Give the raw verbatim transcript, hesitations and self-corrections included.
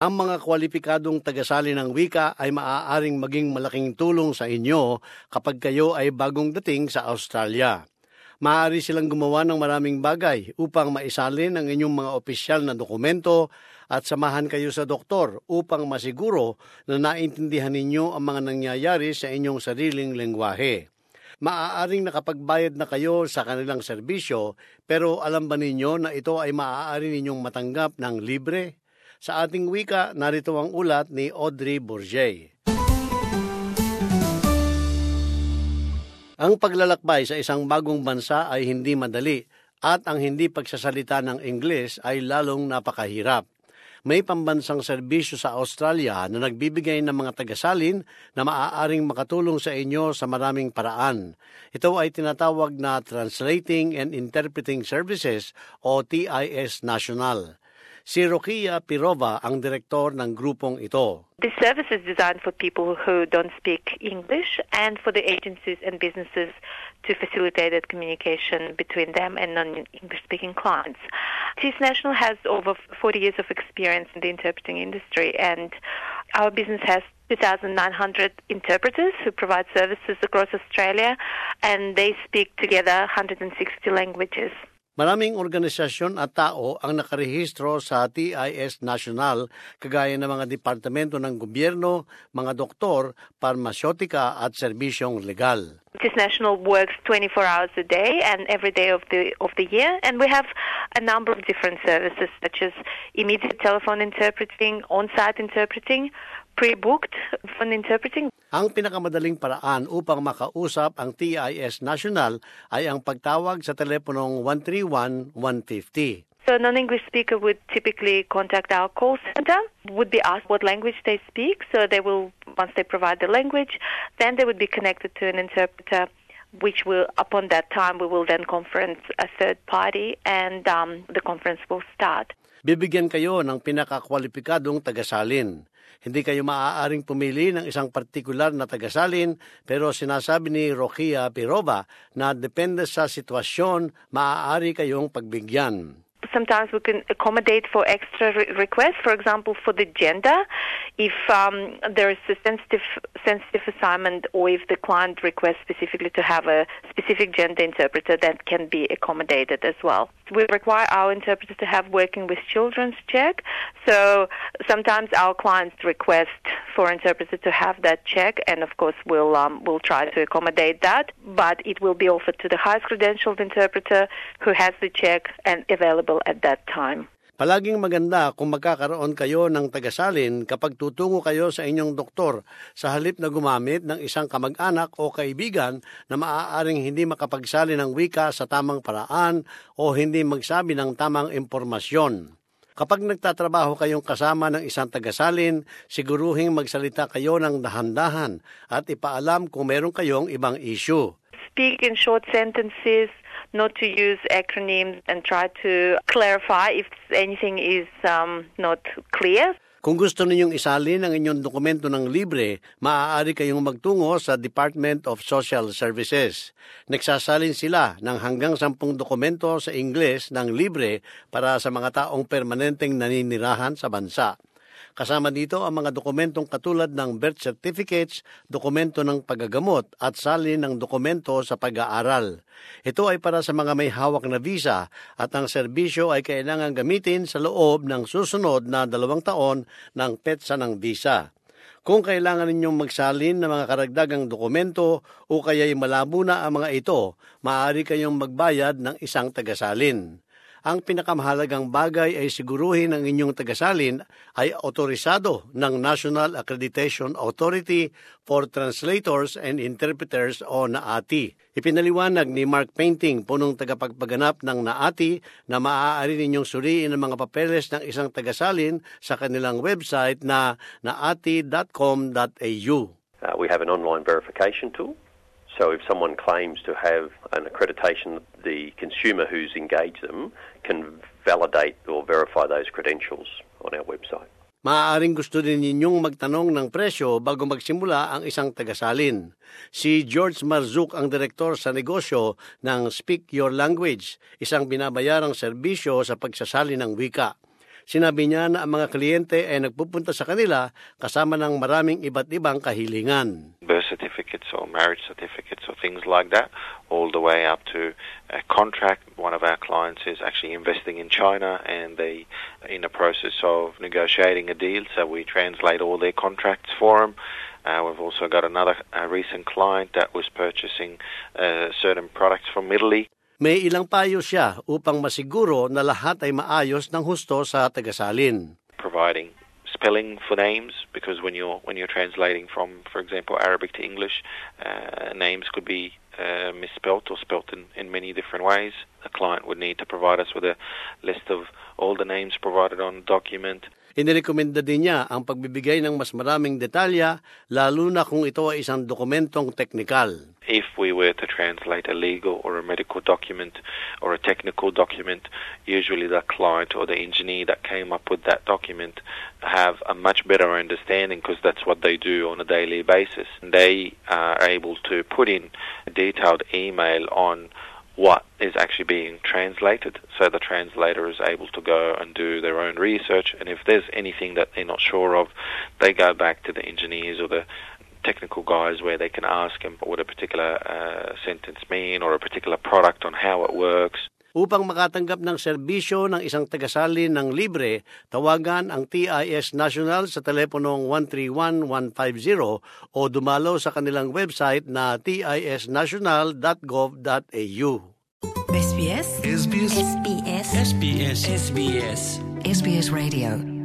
Ang mga kwalipikadong tagasali ng wika ay maaaring maging malaking tulong sa inyo kapag kayo ay bagong dating sa Australia. Maaari silang gumawa ng maraming bagay upang maisalin ang inyong mga opisyal na dokumento at samahan kayo sa doktor upang masiguro na naintindihan ninyo ang mga nangyayari sa inyong sariling lengguwahe. Maaaring nakapagbayad na kayo sa kanilang serbisyo, pero alam ba ninyo na ito ay maaari ninyong matanggap ng libre? Sa ating wika, narito ang ulat ni Audrey Bourget. Ang paglalakbay sa isang bagong bansa ay hindi madali at ang hindi pagsasalita ng Ingles ay lalong napakahirap. May pambansang serbisyo sa Australia na nagbibigay ng mga tagasalin na maaaring makatulong sa inyo sa maraming paraan. Ito ay tinatawag na Translating and Interpreting Services o T I S National. Si Rokia Pirova ang direktor ng grupong ito. This service is designed for people who don't speak English and for the agencies and businesses to facilitate that communication between them and non-English speaking clients. T I S National has over forty years of experience in the interpreting industry, and our business has two thousand nine hundred interpreters who provide services across Australia, and they speak together one hundred sixty languages. Maraming organisasyon at tao ang nakarehistro sa T I S National kagaya ng mga departamento ng gobyerno, mga doktor, parmasyotika at serbisyong legal. T I S National works twenty-four hours a day and every day of the of the year, and we have a number of different services such as immediate telephone interpreting, on-site interpreting, pre-booked phone interpreting. Ang pinakamadaling paraan upang makausap ang T I S National ay ang pagtawag sa teleponong one three one, one five zero. So a non-English speaker would typically contact our call center, would be asked what language they speak, so they will, once they provide the language, then they would be connected to an interpreter, which will, upon that time, we will then conference a third party and um, the conference will start. Bibigyan kayo ng pinakakwalipikadong tagasalin. Hindi kayo maaaring pumili ng isang partikular na tagasalin, pero sinasabi ni Rokia Pirova na depende sa sitwasyon, maaari kayong pagbigyan. Sometimes we can accommodate for extra re- requests, for example, for the gender. If um, there is a sensitive sensitive assignment or if the client requests specifically to have a specific gender interpreter, that can be accommodated as well. We require our interpreters to have working with children's check. So sometimes our clients request for interpreters to have that check, and of course we'll um, we'll try to accommodate that. But it will be offered to the highest credentialed interpreter who has the check and available at that time. Palaging maganda kung magkakaroon kayo ng tagasalin kapag tutungo kayo sa inyong doktor sa halip na gumamit ng isang kamag-anak o kaibigan na maaaring hindi makapagsali ng wika sa tamang paraan o hindi magsabi ng tamang impormasyon. Kapag nagtatrabaho kayong kasama ng isang tagasalin, siguruhing magsalita kayo ng dahan-dahan at ipaalam kung meron kayong ibang issue. Speak in short sentences, not to use acronyms, and try to clarify if anything is um, not clear. Kung gusto ninyong isalin ang inyong dokumento ng libre, maaari kayong magtungo sa Department of Social Services. Nagsasalin sila ng hanggang sampung dokumento sa Ingles ng libre para sa mga taong permanenteng naninirahan sa bansa. Kasama dito ang mga dokumentong katulad ng birth certificates, dokumento ng paggagamot at salin ng dokumento sa pag-aaral. Ito ay para sa mga may hawak na visa at ang serbisyo ay kailangan gamitin sa loob ng susunod na dalawang taon ng petsa ng visa. Kung kailangan ninyong magsalin ng mga karagdagang dokumento o kaya'y malabo na ang mga ito, maaari kayong magbayad ng isang tagasalin. Ang pinakamahalagang bagay ay siguruhin ang inyong tagasalin ay otorisado ng National Accreditation Authority for Translators and Interpreters o N A A T I. Ipinaliwanag ni Mark Painting, punong tagapagpaganap ng N A A T I, na maaari ninyong suriin ang mga papeles ng isang tagasalin sa kanilang website na naati dot com dot a u. Uh, we have an online verification tool. So if someone claims to have an accreditation, the consumer who's engaged them can validate or verify those credentials on our website. Maaaring gusto din ninyong magtanong ng presyo bago magsimula ang isang tagasalin. Si George Marzuk ang direktor sa negosyo ng Speak Your Language, isang binabayarang serbisyo sa pagsasali ng wika. Sinabi niya na ang mga kliyente ay nagpupunta sa kanila kasama ng maraming iba't ibang kahilingan. Birth certificates or marriage certificates or things like that, all the way up to a contract. One of our clients is actually investing in China and they are in the process of negotiating a deal, so we translate all their contracts for them. Uh, we've also got another uh, recent client that was purchasing uh, certain products from Italy. May ilang payo siya upang masiguro na lahat ay maayos ng husto sa tagasalin. Providing spelling for names, because when you're when you're translating from, for example, Arabic to English, uh, names could be uh, misspelt or spelt in, in many different ways. The client would need to provide us with a list of all the names provided on the document. Inirekomenda din niya ang pagbibigay ng mas maraming detalya, lalo na kung ito ay isang dokumentong teknikal. If we were to translate a legal or a medical document or a technical document, usually the client or the engineer that came up with that document have a much better understanding, because that's what they do on a daily basis. They are able to put in a detailed email on what is actually being translated, so the translator is able to go and do their own research, and if there's anything that they're not sure of, they go back to the engineers or the technical guys where they can ask them what a particular uh, sentence mean or a particular product on how it works. Upang makatanggap ng serbisyo ng isang tagasalin ng libre, tawagan ang T I S National sa teleponong one three one, one five zero o dumalaw sa kanilang website na t i s national dot gov dot a u. S B S? S B S? S B S? S B S? S B S? S B S Radio.